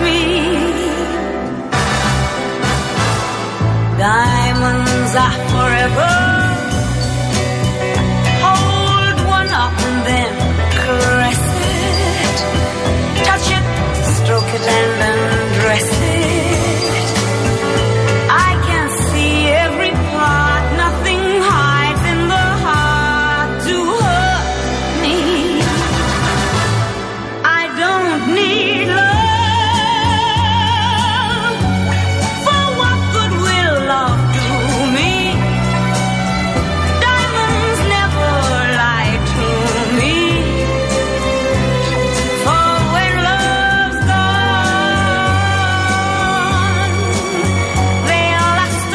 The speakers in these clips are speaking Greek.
me. Diamonds are forever. Hold one up and then caress it. Touch it, stroke it and undress it. I can see every part, nothing hides in the heart to hurt me. I don't need love, for what good will love do me? Diamonds never lie to me, for when love's gone, they'll last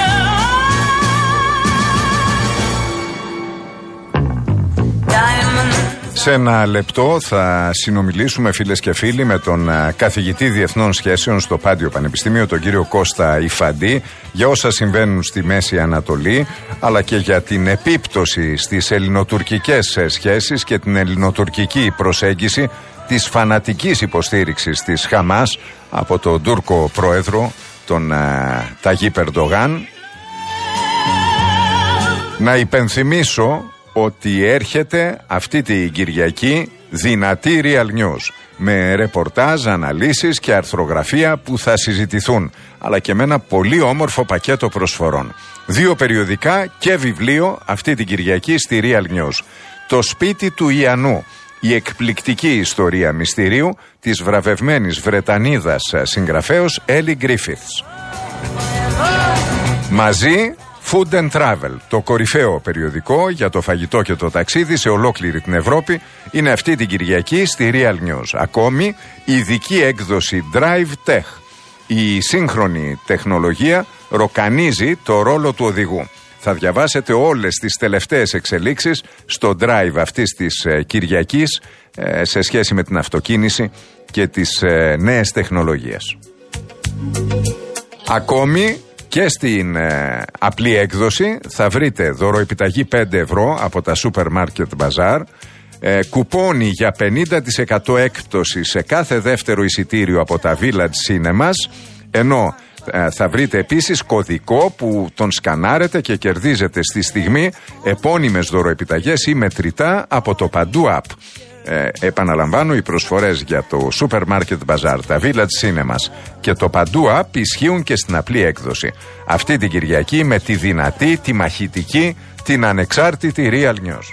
Diamonds. Σε ένα λεπτό θα συνομιλήσουμε, φίλες και φίλοι, με τον καθηγητή Διεθνών Σχέσεων στο Πάντιο Πανεπιστήμιο, τον κύριο Κώστα Ιφαντή, για όσα συμβαίνουν στη Μέση Ανατολή, αλλά και για την επίπτωση στις ελληνοτουρκικές σχέσεις και την ελληνοτουρκική προσέγγιση της φανατικής υποστήριξης της Χαμάς από τον Τούρκο πρόεδρο, τον Ταγίπ Ερντογάν. Να υπενθυμίσω ότι έρχεται αυτή την Κυριακή δυνατή Real News, με ρεπορτάζ, αναλύσεις και αρθρογραφία που θα συζητηθούν, αλλά και με ένα πολύ όμορφο πακέτο προσφορών. 2 περιοδικά και βιβλίο αυτή την Κυριακή στη Real News. Το σπίτι του Ιαννού, η εκπληκτική ιστορία μυστηρίου της βραβευμένης Βρετανίδας συγγραφέως Έλλη Γκρίφιθς. Μαζί Food and Travel, το κορυφαίο περιοδικό για το φαγητό και το ταξίδι σε ολόκληρη την Ευρώπη, είναι αυτή την Κυριακή στη Real News. Ακόμη, ειδική έκδοση Drive Tech. Η σύγχρονη τεχνολογία ροκανίζει το ρόλο του οδηγού. Θα διαβάσετε όλες τις τελευταίες εξελίξεις στο Drive αυτής της Κυριακής σε σχέση με την αυτοκίνηση και τις νέες τεχνολογίες. Ακόμη, και στην απλή έκδοση θα βρείτε δωροεπιταγή 5 ευρώ από τα Supermarket Bazaar, κουπόνι για 50% έκπτωση σε κάθε δεύτερο εισιτήριο από τα Village Cinemas, ενώ θα βρείτε επίσης κωδικό που τον σκανάρετε και κερδίζετε στη στιγμή επώνυμες δωροεπιταγές ή μετρητά από το Παντού App. Επαναλαμβάνω, οι προσφορές για το Supermarket Bazaar, τα Village Cinemas και το Παντού App ισχύουν και στην απλή έκδοση. Αυτή την Κυριακή με τη δυνατή, τη μαχητική, την ανεξάρτητη Real News.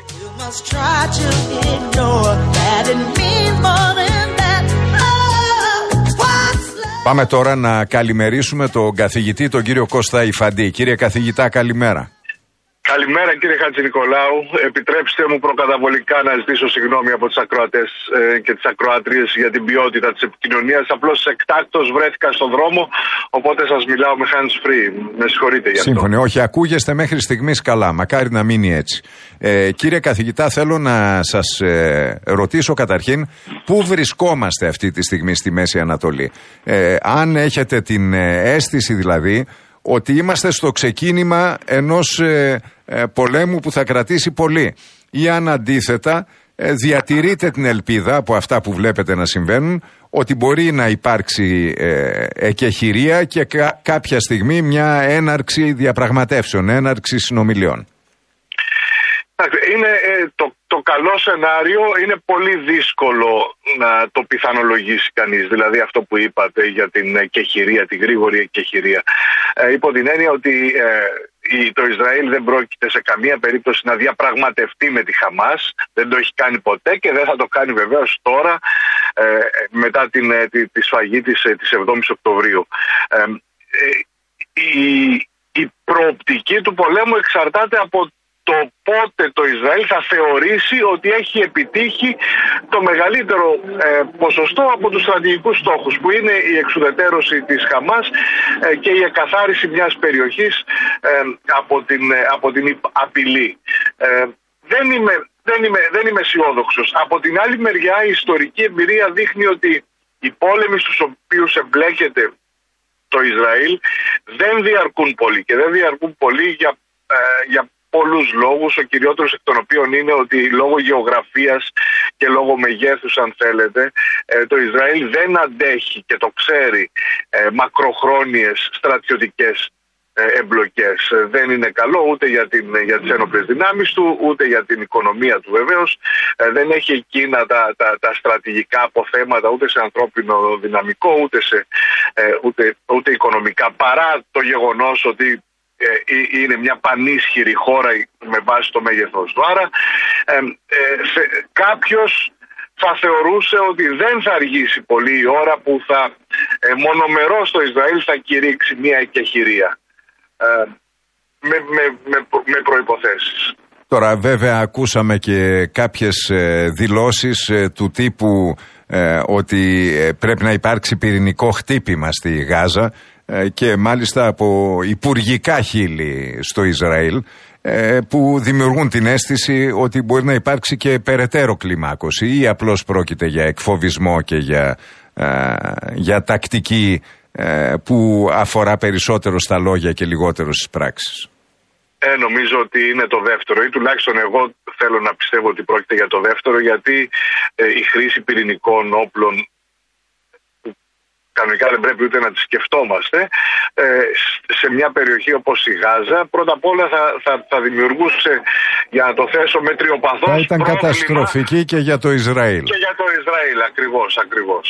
Πάμε τώρα να καλημερίσουμε τον καθηγητή, τον κύριο Κώστα Ιφαντή. Κύριε καθηγητά, καλημέρα. Καλημέρα κύριε Χατζηνικολάου. Επιτρέψτε μου προκαταβολικά να ζητήσω συγγνώμη από τους ακροατές και τις ακροάτριες για την ποιότητα της επικοινωνίας. Απλώς εκτάκτως βρέθηκα στον δρόμο, οπότε σας μιλάω με hands free. Με συγχωρείτε για αυτό. Σύμφωνοι. Όχι, ακούγεστε μέχρι στιγμής καλά. Μακάρι να μείνει έτσι. Κύριε καθηγητά, θέλω να σας ρωτήσω καταρχήν πού βρισκόμαστε αυτή τη στιγμή στη Μέση Ανατολή. Αν έχετε την αίσθηση δηλαδή ότι είμαστε στο ξεκίνημα ενός πολέμου που θα κρατήσει πολύ, ή αν αντίθετα διατηρείτε την ελπίδα από αυτά που βλέπετε να συμβαίνουν ότι μπορεί να υπάρξει εκεχηρία και κάποια στιγμή μια έναρξη διαπραγματεύσεων, έναρξη συνομιλιών. Είναι το καλό σενάριο, είναι πολύ δύσκολο να το πιθανολογήσει κανείς, δηλαδή αυτό που είπατε για την εκεχηρία, τη γρήγορη εκεχηρία, υπό την έννοια ότι το Ισραήλ δεν πρόκειται σε καμία περίπτωση να διαπραγματευτεί με τη Χαμάς, δεν το έχει κάνει ποτέ και δεν θα το κάνει βεβαίως τώρα μετά τη σφαγή της 7ης Οκτωβρίου. Η προοπτική του πολέμου εξαρτάται από το πότε το Ισραήλ θα θεωρήσει ότι έχει επιτύχει το μεγαλύτερο ποσοστό από τους στρατηγικούς στόχους, που είναι η εξουδετερώση της Χαμάς και η εκαθάριση μιας περιοχής από την απειλή. Δεν είμαι αισιόδοξος. Από την άλλη μεριά, η ιστορική εμπειρία δείχνει ότι οι πόλεμοι στους οποίους εμπλέκεται το Ισραήλ δεν διαρκούν πολύ, και δεν διαρκούν πολύ για πολλούς λόγους, ο κυριότερος εκ των οποίων είναι ότι λόγω γεωγραφίας και λόγω μεγέθους αν θέλετε, το Ισραήλ δεν αντέχει και το ξέρει μακροχρόνιες στρατιωτικές εμπλοκές. Δεν είναι καλό ούτε για τις ένοπλες δυνάμεις του, ούτε για την οικονομία του βεβαίως. Δεν έχει εκείνα τα στρατηγικά αποθέματα ούτε σε ανθρώπινο δυναμικό ούτε οικονομικά, παρά το γεγονός ότι είναι μια πανίσχυρη χώρα με βάση το μέγεθός του. Άρα κάποιος θα θεωρούσε ότι δεν θα αργήσει πολύ η ώρα που θα μονομερώς το Ισραήλ θα κηρύξει μια εκεχηρία με προϋποθέσεις. Τώρα βέβαια ακούσαμε και κάποιες δηλώσεις του τύπου ότι πρέπει να υπάρξει πυρηνικό χτύπημα στη Γάζα και μάλιστα από υπουργικά χείλη στο Ισραήλ που δημιουργούν την αίσθηση ότι μπορεί να υπάρξει και περαιτέρω κλιμάκωση ή απλώς πρόκειται για εκφοβισμό και για τακτική που αφορά περισσότερο στα λόγια και λιγότερο στις πράξεις. Νομίζω ότι είναι το δεύτερο, ή τουλάχιστον εγώ θέλω να πιστεύω ότι πρόκειται για το δεύτερο, γιατί η χρήση πυρηνικών όπλων κανονικά δεν πρέπει ούτε να τις σκεφτόμαστε, σε μια περιοχή όπως η Γάζα, πρώτα απ' όλα θα δημιουργούσε, για να το θέσω μετριοπαθώς, θα ήταν καταστροφική και για το Ισραήλ. Και για το Ισραήλ, ακριβώς.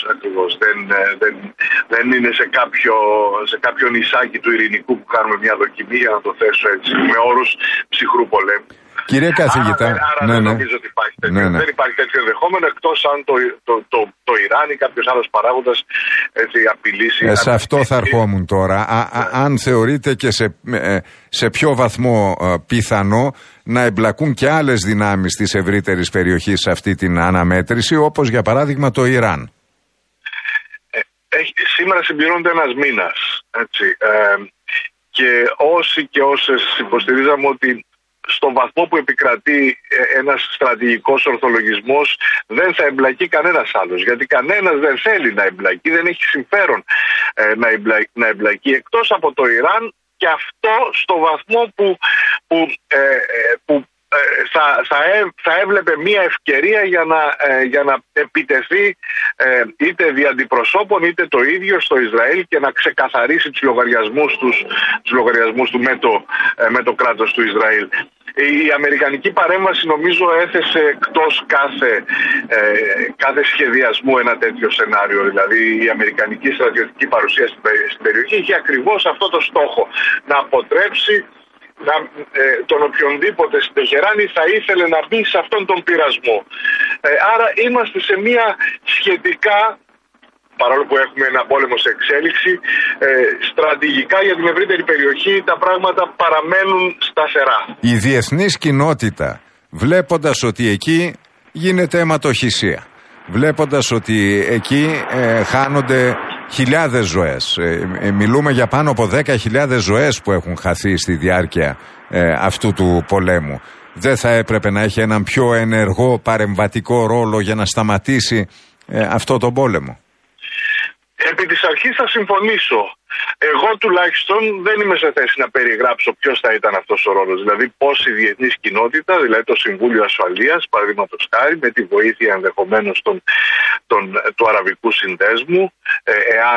Δεν είναι σε κάποιο νησάκι του ειρηνικού που κάνουμε μια δοκιμή, για να το θέσω έτσι, με όρους ψυχρού πολέμου. Κύριε καθηγητά, άρα δεν νομίζω ότι υπάρχει τέτοιο. Δεν υπάρχει τέτοιο ενδεχόμενο, εκτός αν το Ιράν ή κάποιος άλλος παράγοντας απειλήσει. Σε αυτό θα ερχόμουν τώρα. Αν θεωρείτε και σε ποιο βαθμό πιθανό να εμπλακούν και άλλες δυνάμεις της ευρύτερης περιοχής σε αυτή την αναμέτρηση, όπως για παράδειγμα το Ιράν. Σήμερα συμπληρώνεται ένας μήνας. Και όσοι και όσες υποστηρίζαμε ότι στον βαθμό που επικρατεί ένας στρατηγικός ορθολογισμός δεν θα εμπλακεί κανένας άλλος, γιατί κανένας δεν θέλει να εμπλακεί, δεν έχει συμφέρον να εμπλακεί εκτός από το Ιράν, και αυτό στο βαθμό που θα έβλεπε μια ευκαιρία για να επιτεθεί είτε δι' αντιπροσώπων είτε το ίδιο στο Ισραήλ και να ξεκαθαρίσει τους λογαριασμούς του με το κράτος του Ισραήλ. Η αμερικανική παρέμβαση νομίζω έθεσε εκτός κάθε σχεδιασμού ένα τέτοιο σενάριο. Δηλαδή η αμερικανική στρατιωτική παρουσία στην περιοχή είχε ακριβώς αυτό το στόχο, να αποτρέψει τον οποιονδήποτε στην Τεχεράνη θα ήθελε να μπει σε αυτόν τον πειρασμό. Άρα είμαστε σε μια σχετικά, παρόλο που έχουμε ένα πόλεμο σε εξέλιξη, στρατηγικά για την ευρύτερη περιοχή τα πράγματα παραμένουν σταθερά. Η διεθνής κοινότητα, βλέποντας ότι εκεί γίνεται αιματοχυσία, βλέποντας ότι εκεί χάνονται χιλιάδες ζωές, μιλούμε για πάνω από 10.000 ζωές που έχουν χαθεί στη διάρκεια αυτού του πολέμου, δεν θα έπρεπε να έχει έναν πιο ενεργό παρεμβατικό ρόλο για να σταματήσει αυτό το πόλεμο? Επί της αρχής θα συμφωνήσω. Εγώ τουλάχιστον δεν είμαι σε θέση να περιγράψω ποιος θα ήταν αυτός ο ρόλος. Δηλαδή πώς η διεθνής κοινότητα, δηλαδή το Συμβούλιο Ασφαλείας, παραδείγματος χάρη, με τη βοήθεια ενδεχομένως του Αραβικού Συνδέσμου, εάν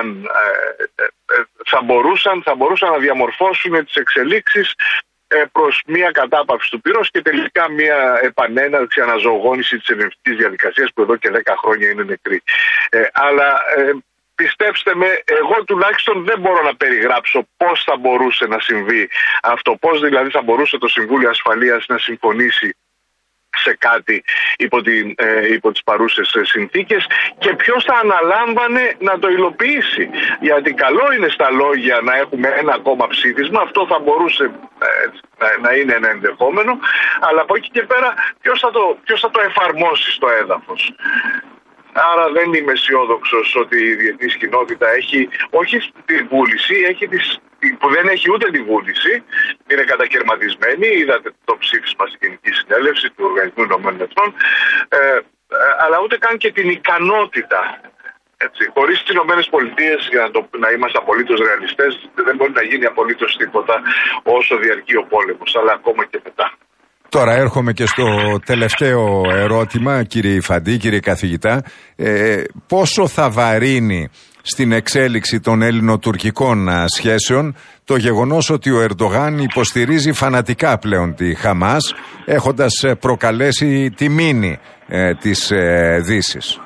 θα μπορούσαν να διαμορφώσουν τις εξελίξεις προς μια κατάπαυση του πυρός και τελικά μια επανέναρξη, αναζωογόνηση της ειρηνευτικής διαδικασίας που εδώ και 10 χρόνια είναι νεκρή. Αλλά πιστέψτε με, εγώ τουλάχιστον δεν μπορώ να περιγράψω πώς θα μπορούσε να συμβεί αυτό. Πώς δηλαδή θα μπορούσε το Συμβούλιο Ασφαλείας να συμφωνήσει σε κάτι υπό τις παρούσες συνθήκες και ποιος θα αναλάμβανε να το υλοποιήσει. Γιατί καλό είναι στα λόγια να έχουμε ένα ακόμα ψήφισμα, αυτό θα μπορούσε να είναι ένα ενδεχόμενο, αλλά από εκεί και πέρα ποιος θα το εφαρμόσει στο έδαφος. Άρα δεν είμαι αισιόδοξος ότι η διεθνής κοινότητα έχει όχι τη βούληση, που δεν έχει ούτε τη βούληση, είναι κατακαιρματισμένη. Είδατε το ψήφισμα στην Γενική Συνέλευση του Οργανισμού Ηνωμένων Εθνών, αλλά ούτε καν και την ικανότητα. Χωρίς τις Ηνωμένες Πολιτείες, για να είμαστε απολύτως ρεαλιστές, δεν μπορεί να γίνει απολύτως τίποτα όσο διαρκεί ο πόλεμος, αλλά ακόμα και μετά. Τώρα έρχομαι και στο τελευταίο ερώτημα, κύριε Ιφαντή, κύριε καθηγητά. Πόσο θα βαρύνει στην εξέλιξη των ελληνοτουρκικών σχέσεων το γεγονός ότι ο Ερντογάν υποστηρίζει φανατικά πλέον τη Χαμάς, έχοντας προκαλέσει τη μήνυ της Δύσης?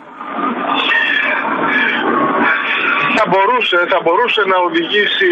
Θα μπορούσε να οδηγήσει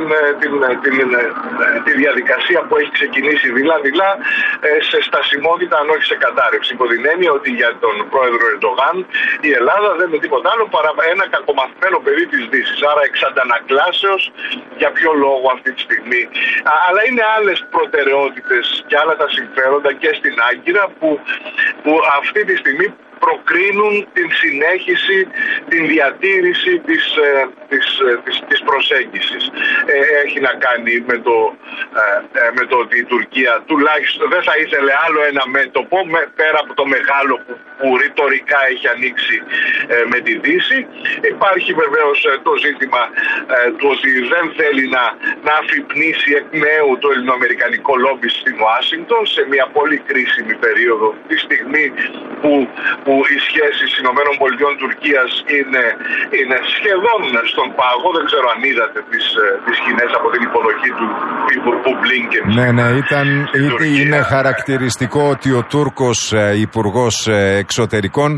τη διαδικασία που έχει ξεκινήσει δειλά-δειλά σε στασιμότητα, αν όχι σε κατάρρευση. Υπό την έννοια ότι για τον πρόεδρο Ερντογάν η Ελλάδα δεν είναι τίποτα άλλο παρά ένα κακομαθημένο παιδί της Δύσης. Άρα εξ αντανακλάσεως για ποιο λόγο αυτή τη στιγμή. Αλλά είναι άλλες προτεραιότητες και άλλα τα συμφέροντα και στην Άγκυρα που αυτή τη στιγμή προκρίνουν την συνέχιση, την διατήρηση της προσέγγισης. Έχει να κάνει με το ότι η Τουρκία τουλάχιστον δεν θα ήθελε άλλο ένα μέτωπο πέρα από το μεγάλο που ρητορικά έχει ανοίξει με τη Δύση. Υπάρχει βεβαίως το ζήτημα του ότι δεν θέλει να αφυπνίσει εκ νέου το ελληνοαμερικανικό λόμπι στην Ουάσιγκτον σε μια πολύ κρίσιμη περίοδο, τη στιγμή που οι σχέσεις ΗΠΑ-Τουρκίας είναι σχεδόν στον πάγο. Δεν ξέρω αν είδατε τις σκηνές από την υποδοχή του Υπουργού Μπλίνκεν. Ναι, είναι χαρακτηριστικό ότι ο Τούρκος Υπουργός Εξωτερικών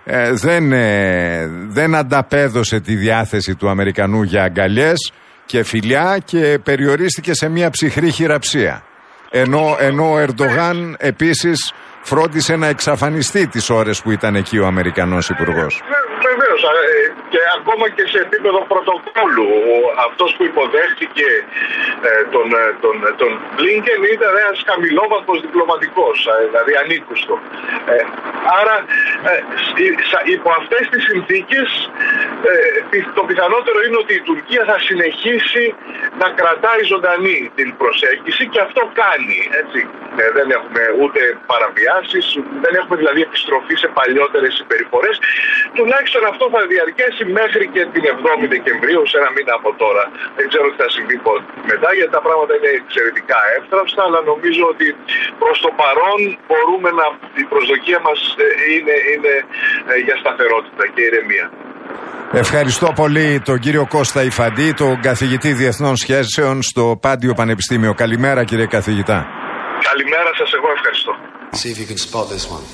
δεν ανταπέδωσε τη διάθεση του Αμερικανού για αγκαλιές και φιλιά και περιορίστηκε σε μια ψυχρή χειραψία. Ενώ ο Ερντογάν επίσης φρόντισε να εξαφανιστεί τις ώρες που ήταν εκεί ο Αμερικανός Υπουργός. Βεβαίως, και ακόμα και σε επίπεδο πρωτοκόλλου. Αυτός που υποδέχτηκε τον Μπλίνκεν ήταν ένας χαμηλόβαθμος διπλωματικός, δηλαδή ανήκουστο. Άρα, υπό αυτές τις συνθήκες, το πιθανότερο είναι ότι η Τουρκία θα συνεχίσει να κρατάει ζωντανή την προσέγγιση και αυτό κάνει. Έτσι. Δεν έχουμε ούτε παραβιάσεις, δεν έχουμε δηλαδή επιστροφή σε παλιότερες συμπεριφορές. Τουλάχιστον αυτό θα διαρκέσει μέχρι και την 7η Δεκεμβρίου, σε ένα μήνα από τώρα. Δεν ξέρω τι θα συμβεί μετά, γιατί τα πράγματα είναι εξαιρετικά εύθραυστα, αλλά νομίζω ότι προς το παρόν η προσδοκία μας είναι για σταθερότητα και ηρεμία. Ευχαριστώ πολύ τον κύριο Κώστα Ιφαντή, τον καθηγητή Διεθνών Σχέσεων στο Πάντιο Πανεπιστήμιο. Καλημέρα, κύριε καθηγητά. Καλημέρα σας, εγώ ευχαριστώ. See if you can spot this one.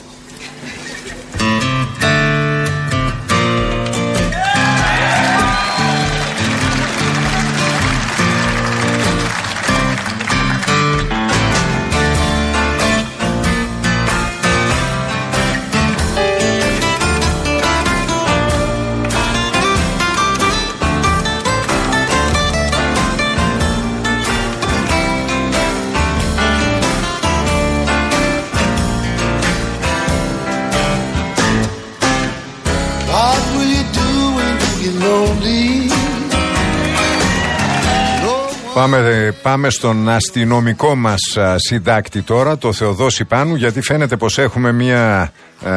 Πάμε στον αστυνομικό μας συντάκτη τώρα, το Θεοδόση Πάνου, γιατί φαίνεται πως έχουμε μια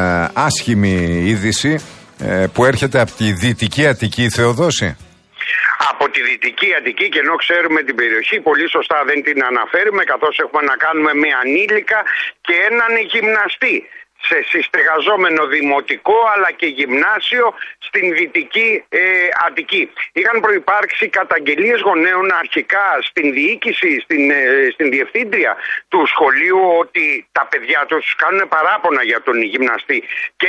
άσχημη είδηση που έρχεται από τη Δυτική Αττική. Θεοδόση. Από τη Δυτική Αττική, και ενώ ξέρουμε την περιοχή, πολύ σωστά δεν την αναφέρουμε, καθώς έχουμε να κάνουμε με ανήλικα και έναν γυμναστή σε συστεγαζόμενο δημοτικό αλλά και γυμνάσιο στην Δυτική Αττική. Είχαν προϋπάρξει καταγγελίες γονέων αρχικά στην διοίκηση, στην διευθύντρια του σχολείου, ότι τα παιδιά τους κάνουν παράπονα για τον γυμναστή και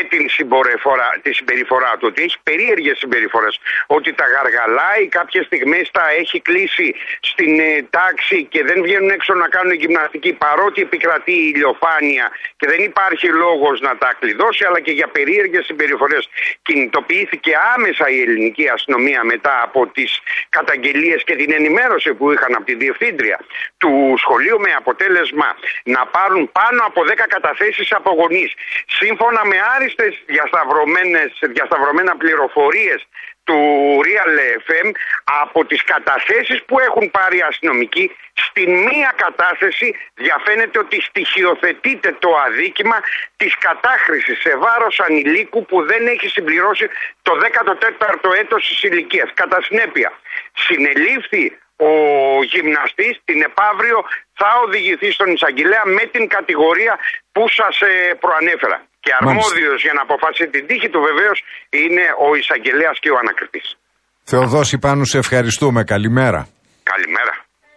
τη συμπεριφορά του, ότι έχει περίεργες συμπεριφορές, ότι τα γαργαλάει, κάποιες στιγμές τα έχει κλείσει στην τάξη και δεν βγαίνουν έξω να κάνουν γυμναστική, παρότι επικρατεί η ηλιοφάνεια και δεν υπάρχει λόγος να τα κλειδώσει, αλλά και για περίεργες συμπεριφορές. Κινητοποιήθηκε άμεσα η ελληνική αστυνομία μετά από τις καταγγελίες και την ενημέρωση που είχαν από τη διευθύντρια του σχολείου, με αποτέλεσμα να πάρουν πάνω από 10 καταθέσεις από γονείς. Σύμφωνα με άριστες διασταυρωμένα πληροφορίες του Real FM, από τις καταθέσεις που έχουν πάρει οι αστυνομικοί, στην μία κατάθεση διαφαίνεται ότι στοιχειοθετείται το αδίκημα της κατάχρησης σε βάρος ανηλίκου που δεν έχει συμπληρώσει το 14ο έτος της ηλικίας. Κατά συνέπεια, συνελήφθη ο γυμναστής την επαύριο θα οδηγηθεί στον εισαγγελέα με την κατηγορία που σας προανέφερα. Και αρμόδιος για να αποφασίσει την τύχη του βεβαίως είναι ο εισαγγελέας και ο ανακριτής. Θεοδόση Πάνου, σε ευχαριστούμε. Καλημέρα. Καλημέρα.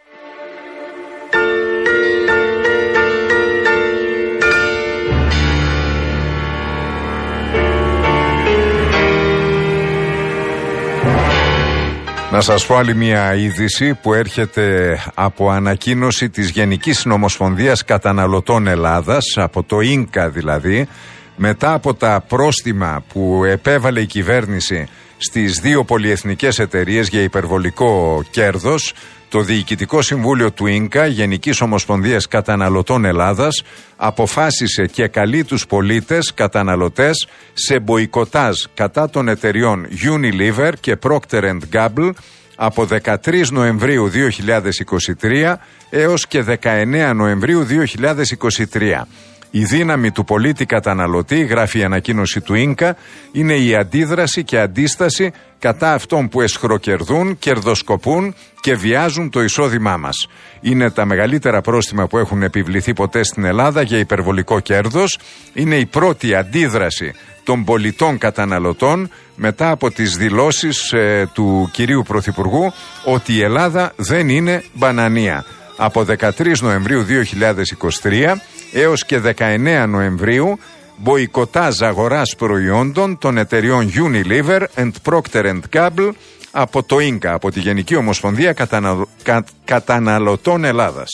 Να σας πω άλλη μια είδηση που έρχεται από ανακοίνωση της Γενικής Συνομοσπονδίας Καταναλωτών Ελλάδας, από το ΙΝΚΑ δηλαδή, μετά από τα πρόστιμα που επέβαλε η κυβέρνηση στις δύο πολυεθνικές εταιρείες για υπερβολικό κέρδος. Το Διοικητικό Συμβούλιο του ΙΝΚΑ, Γενικής Ομοσπονδίας Καταναλωτών Ελλάδας, αποφάσισε και καλεί τους πολίτες καταναλωτές σε μποϊκοτάζ κατά των εταιριών Unilever και Procter & Gamble από 13 Νοεμβρίου 2023 έως και 19 Νοεμβρίου 2023. Η δύναμη του πολίτη καταναλωτή, γράφει η ανακοίνωση του ΙΝΚΑ, είναι η αντίδραση και αντίσταση κατά αυτών που εσχροκερδούν, κερδοσκοπούν και βιάζουν το εισόδημά μας. Είναι τα μεγαλύτερα πρόστιμα που έχουν επιβληθεί ποτέ στην Ελλάδα για υπερβολικό κέρδος. Είναι η πρώτη αντίδραση των πολιτών καταναλωτών μετά από τις δηλώσεις του κυρίου Πρωθυπουργού ότι η Ελλάδα δεν είναι μπανανία. Από 13 Νοεμβρίου 2023 έως και 19 Νοεμβρίου μποϊκοτάζ αγοράς προϊόντων των εταιριών Unilever and Procter & Gamble από το ΙΝΚΑ, από τη Γενική Ομοσπονδία Καταναλωτών Ελλάδας.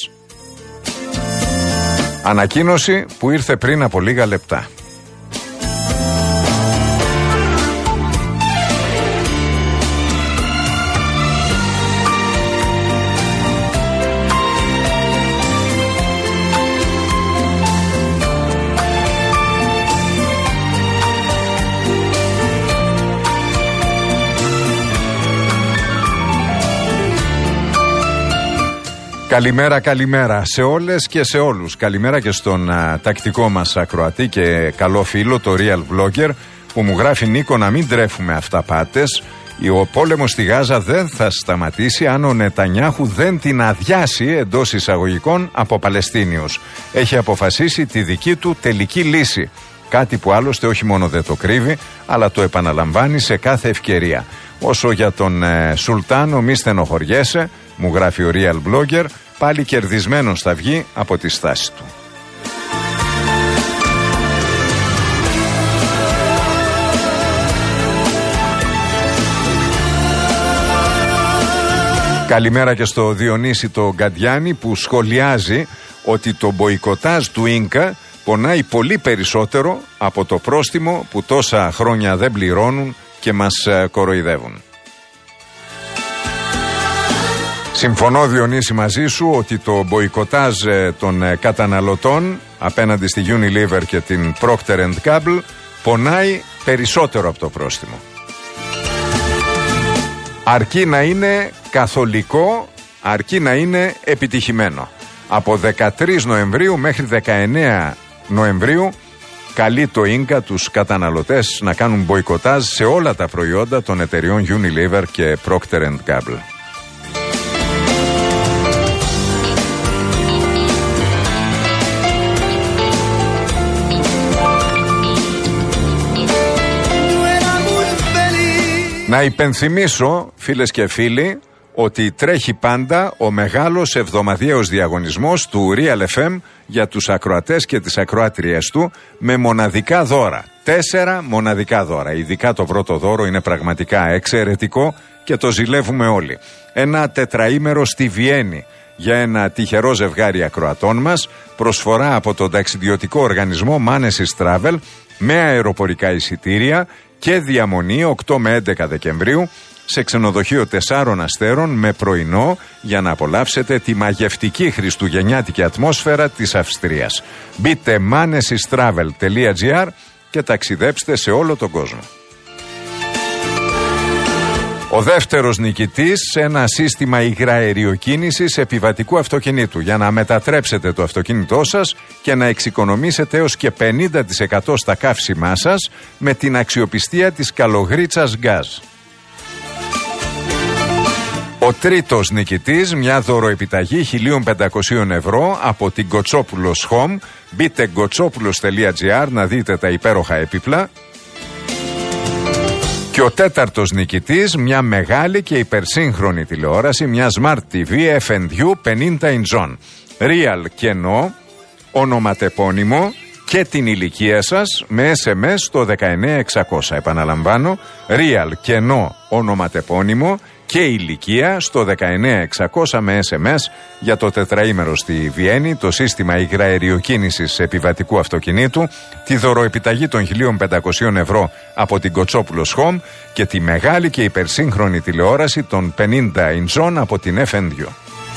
Ανακοίνωση που ήρθε πριν από λίγα λεπτά. Καλημέρα, καλημέρα σε όλες και σε όλους. Καλημέρα και στον τακτικό μας ακροατή και καλό φίλο, το Real Vlogger, που μου γράφει: Νίκο, να μην τρέφουμε αυταπάτες. Ο πόλεμος στη Γάζα δεν θα σταματήσει αν ο Νετανιάχου δεν την αδειάσει, εντός εισαγωγικών, από Παλαιστίνιους. Έχει αποφασίσει τη δική του τελική λύση. Κάτι που άλλωστε όχι μόνο δεν το κρύβει, αλλά το επαναλαμβάνει σε κάθε ευκαιρία. Όσο για τον Σουλτάνο, μη στενοχωριέσαι, μου γράφει ο Real Blogger, πάλι κερδισμένος θα βγει από τη στάση του. Καλημέρα και στο Διονύση το Γκαντιάνη, που σχολιάζει ότι το μποϊκοτάζ του ΙΝΚΑ πονάει πολύ περισσότερο από το πρόστιμο που τόσα χρόνια δεν πληρώνουν και μας κοροϊδεύουν. Συμφωνώ, Διονύση, μαζί σου ότι το μποϊκοτάζ των καταναλωτών απέναντι στη Unilever και την Procter & Gamble πονάει περισσότερο από το πρόστιμο. Αρκεί να είναι καθολικό, αρκεί να είναι επιτυχημένο. Από 13 Νοεμβρίου μέχρι 19 Νοεμβρίου καλεί το ΙΝΚΑ τους καταναλωτές να κάνουν μποϊκοτάζ σε όλα τα προϊόντα των εταιριών Unilever και Procter & Gamble. Να υπενθυμίσω, φίλες και φίλοι, ότι τρέχει πάντα ο μεγάλος εβδομαδιαίος διαγωνισμός του Real FM για τους ακροατές και τις ακροάτριες του, με μοναδικά δώρα. 4 μοναδικά δώρα. Ειδικά το πρώτο δώρο είναι πραγματικά εξαιρετικό και το ζηλεύουμε όλοι. Ένα τετραήμερο στη Βιέννη για ένα τυχερό ζευγάρι ακροατών μας, προσφορά από τον ταξιδιωτικό οργανισμό Manesis Travel, με αεροπορικά εισιτήρια και διαμονή 8 με 11 Δεκεμβρίου σε ξενοδοχείο 4 αστέρων με πρωινό, για να απολαύσετε τη μαγευτική χριστουγεννιάτικη ατμόσφαιρα της Αυστρίας. Μπείτε manesistravel.gr και ταξιδέψτε σε όλο τον κόσμο. Ο δεύτερος νικητής σε ένα σύστημα υγραεριοκίνησης επιβατικού αυτοκινήτου, για να μετατρέψετε το αυτοκίνητό σας και να εξοικονομήσετε έως και 50% στα καύσιμά σας με την αξιοπιστία της Καλογρίτσας Γκάζ. Ο τρίτος νικητής, μια δωροεπιταγή 1.500 ευρώ από την Κοτσόπουλος Home. Μπείτε kotsopulos.gr να δείτε τα υπέροχα έπιπλα. Και ο τέταρτος νικητής, μια μεγάλη και υπερσύγχρονη τηλεόραση, μια Smart TV FNU 50 inch. Real κενό, ονοματεπώνυμο και την ηλικία σας με SMS στο 19600. Επαναλαμβάνω, Real κενό, ονοματεπώνυμο και ηλικία στο 19600 με SMS για το τετραήμερο στη Βιέννη, το σύστημα υγραεριοκίνησης επιβατικού αυτοκινήτου, τη δωροεπιταγή των 1.500 ευρώ από την Κοτσόπουλος Home και τη μεγάλη και υπερσύγχρονη τηλεόραση των 50 inch από την FNU.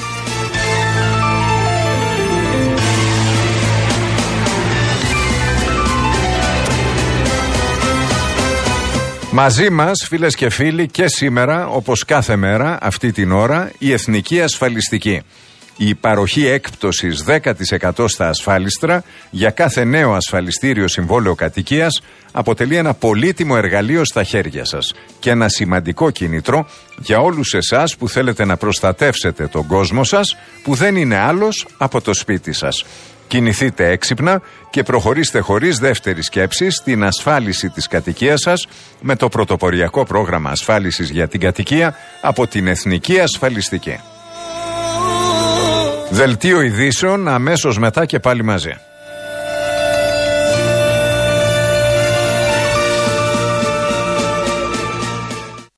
Μαζί μας, φίλες και φίλοι, και σήμερα, όπως κάθε μέρα, αυτή την ώρα, η Εθνική Ασφαλιστική. Η παροχή έκπτωσης 10% στα ασφάλιστρα για κάθε νέο ασφαλιστήριο συμβόλαιο κατοικίας αποτελεί ένα πολύτιμο εργαλείο στα χέρια σας και ένα σημαντικό κίνητρο για όλους εσάς που θέλετε να προστατεύσετε τον κόσμο σας, που δεν είναι άλλος από το σπίτι σας. Κινηθείτε έξυπνα και προχωρήστε χωρίς δεύτερη σκέψη στην ασφάλιση της κατοικίας σας με το πρωτοποριακό πρόγραμμα ασφάλισης για την κατοικία από την Εθνική Ασφαλιστική. Δελτίο ειδήσεων αμέσως μετά και πάλι μαζί.